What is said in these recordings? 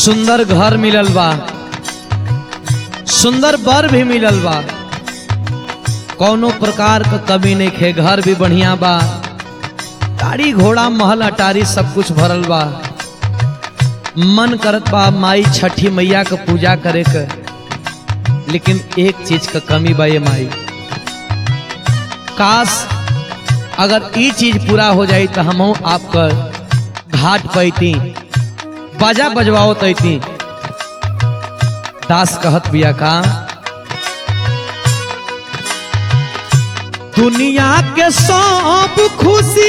सुंदर घर मिलल बा, सुंदर बर भी मिलल बा, कौनो प्रकार का कमी नहीं खे। घर भी बढ़िया बा, गाड़ी घोड़ा महल अटारी सब कुछ भरल बा। मन करत बा माई छठी मैया का पूजा करे के, लेकिन एक चीज का कमी बा ये माई। काश अगर ये चीज पूरा हो जाई तो हम आपका घाट पैती, बाजा बजवाओ तैती। दास कहत बिया का, दुनिया के सब खुशी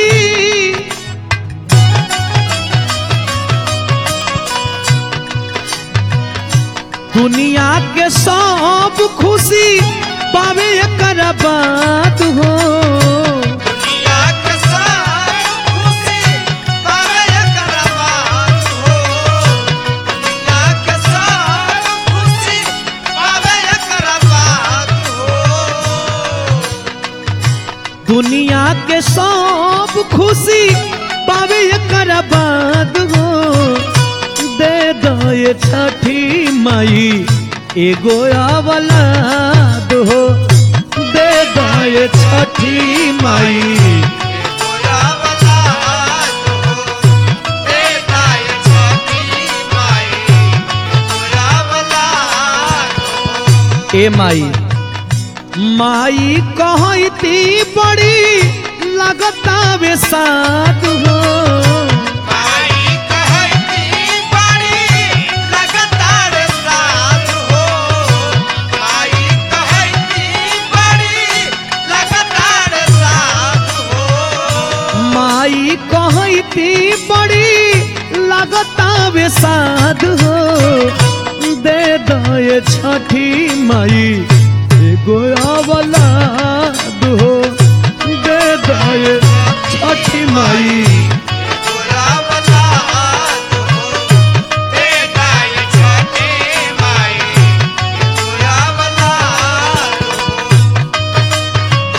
दुनिया के सब खुशी पावे कर बात हो। दुनिया के सब खुशी पावे कर बात हो। दुनिया के सब खुशी पावे कर बात हो। दुनिया के सब खुशी पावे कर बात हो। दे दो ये छठी माई एगो औलाद हो। दे दो ये छठी माई गोरा औलाद हो। देता ये छठी माई गोरा औलाद हो। ए माई, माई कहती बड़ी लगता वे साथ हो। माई कहती बड़ी लगातार साथ हो। माई कहती बड़ी लगातार साथ हो। माई कहती बड़ी लगता वे साथ हो। दे दो ये छठी माई एगो औलाद हो। दे दो ये छठी माई गोरा औलाद हो। देता ये छठी माई गोरा औलाद हो।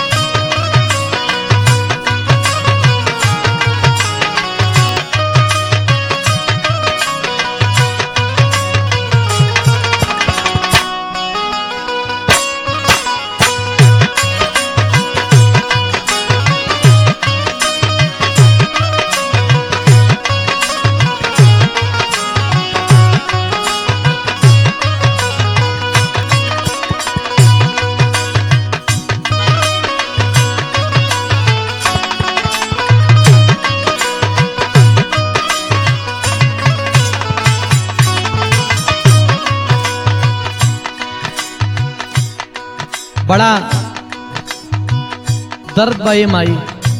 बड़ा दर्द बा ये माई।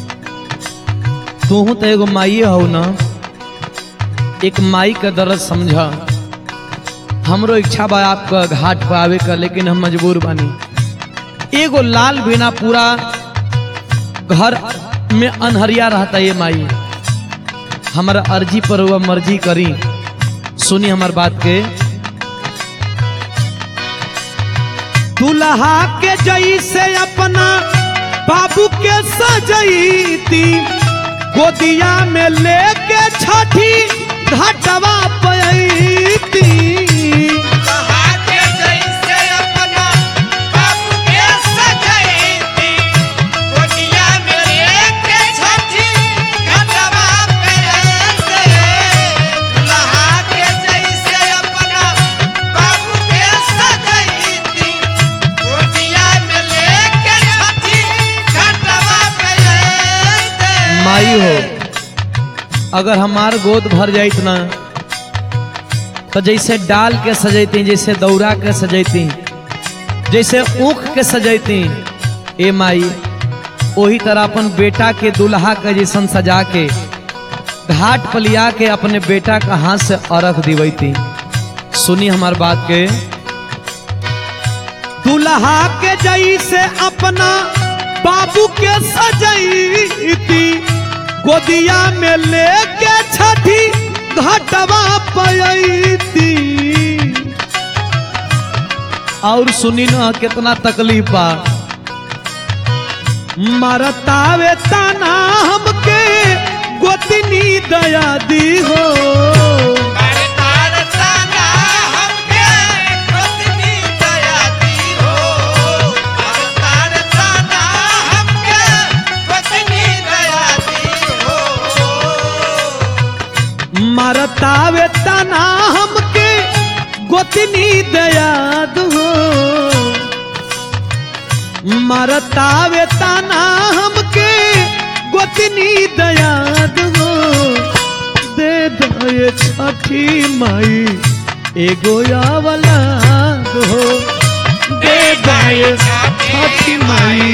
तू तो एगो माई हो ना, एक माई का दर्द समझा। हमरो इच्छा बा आपका घाट पर आवे का, लेकिन हम मजबूर बानी। एगो लाल बिना पूरा घर में अनहरिया रहता ये माई। हमारा अर्जी पर हुआ मर्जी करी, सुनी हमार बात के। दुल्हा के जैसे अपना बाबू के सजैती, गोदिया में लेके छठी घाटवा पैती। कहा के जैसे अपना बाबू के सजैती, गोदिया में लेके छठी घाटवा पैते। कहा के जैसे अपना बाबू के सजैती, गोदिया में लेके छठी घाटवा पैते। माई हो, अगर हमार गोद भर जाइत ना तो जैसे डाल के सजैती, जैसे दौरा के सजैती, जैसे ऊख के सजैती, ए माई वही तरह अपन बेटा के दुल्हा के जैसन सजा के घाट पर लिया के अपने बेटा का हाथ से अर्घ दिवैती। सुनी हमार बात के। दुल्हा के जैसे अपना बाबू के सजैती, गोदिया में लेके छठी घाटवा पैती। और सुनी ना कितना तकलीफ बा। मरतावे ताना हमके गोतनी दया दी हो। तार तार ताना मारतावे तना हमके गोतनी दयाद हो मारतावे तना हमके गोतनी दयाद हो दे दे छठी माई एगो औलाद हो दे दे छठी माई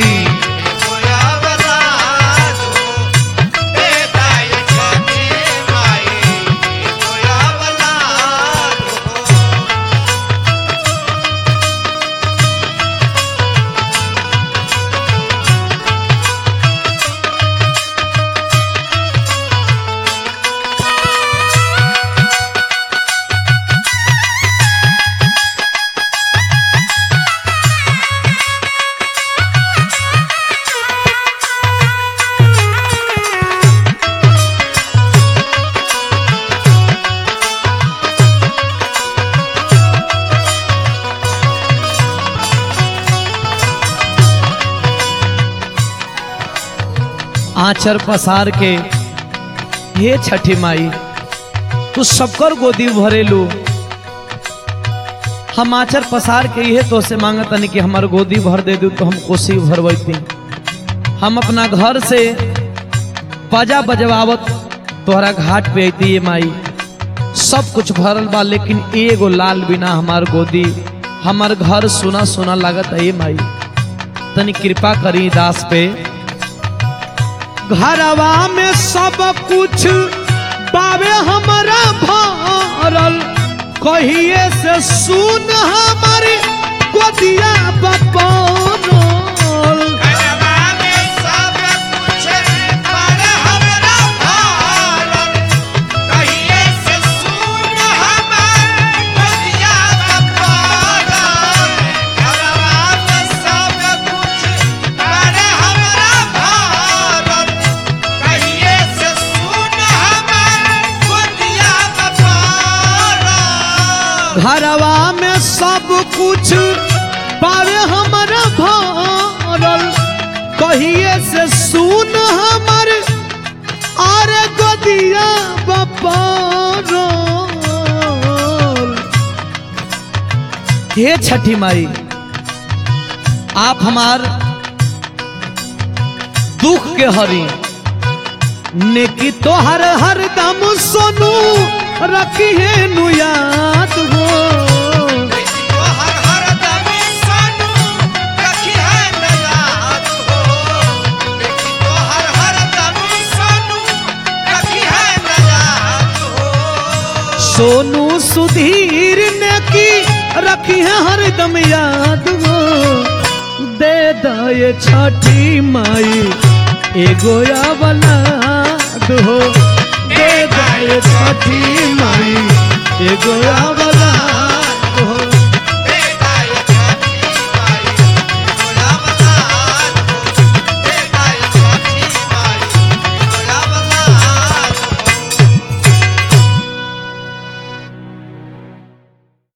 आचर पसार के ये छठी माई तू सबकर गोदी भरेलू हम आचर पसार के ये तो से मांगतनी कि हमार गोदी भर दे दू तो हम कोसी भरवैती हम अपना घर से बाजा बजवावत तोहरा घाट पे अती ये माई सब कुछ भरल बा लेकिन एगो लाल बिना हमार गोदी हमार घर सुना सुना लागत है ये माई तनी कृपा करी दास पे घरवा में सब कुछ बाबे हमारा भरल कहिए से सुन हमारी गोदिया बपौरल घरवा में सब कुछ बाबे हमारा भरल कहिए से सुन हमारी गोदिया बपौरल घरवा में सब कुछ बाबे हमारा भरल कहिए से सुन हमारी गोदिया बपौरल घरवा में सब कुछ पावे हमारा भरल कहिए से सुन हमर अरे गोदिया बपौरल हे छठी माई आप हमार दुख के हरी नेकी तो हर दम सोनू रखी है नु याद हो तो हर दम सोनू रखी है न याद हो तो हर दम सोनू रखी है न याद हो सोनू सुधीर ने की रखी है हर दम याद हो दे दे छठी माई एगो औलाद हो दे दे छठी माई एगो